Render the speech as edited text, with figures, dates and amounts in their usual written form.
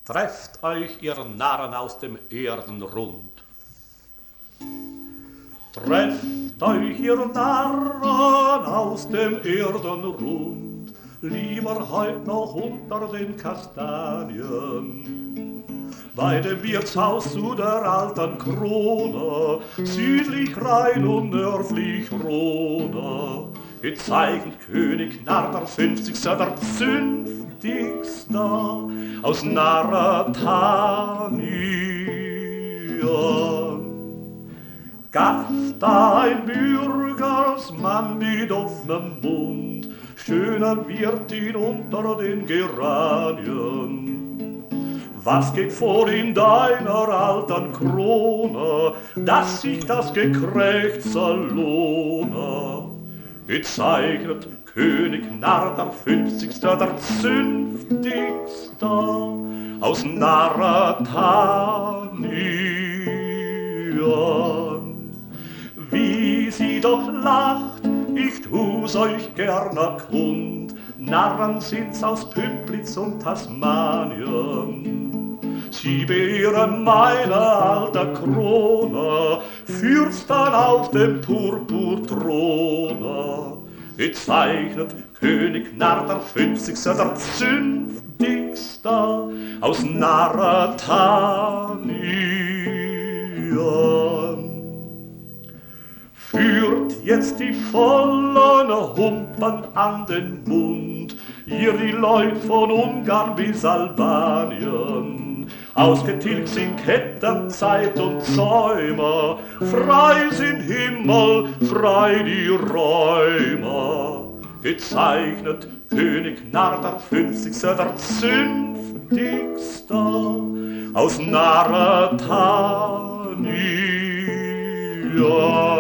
Trefft euch, ihr Narren aus dem Erdenrund. Trefft euch, ihr Narren aus dem Erdenrund, lieber heut noch unter den Kastanien. Bei dem Wirtshaus zu der alten Krone, südlich Rhein und nördlich Rhone, gezeichnet König Narr der 50. der zünftigste aus Narretanien. Gast ein Bürgersmann mit offenem Mund, schöner Wirtin unter den Geranien. Was geht vor in deiner alten Krone, dass sich das Gekrächzer lohne? Gezeichnet König Narr der 50. der zünftigste aus Narretanien. Wie sie doch lacht, ich tu's euch gerne kund, Narren sind's aus Pümplitz und Tasmanien. Sie beehren meine alte Krone, Fürsten auf dem Purpurthrone. Gezeichnet König Narr der 50. der zünftigste aus Narretanien. Führt jetzt die vollen Humpen an den Bund, ihr die Leut von Ungarn bis Albanien. Ausgetilgt sind Ketten, Zeit und Zäume, frei sind Himmel, frei die Räume. Gezeichnet König Narr der 50. der zünftigste aus Narretanien.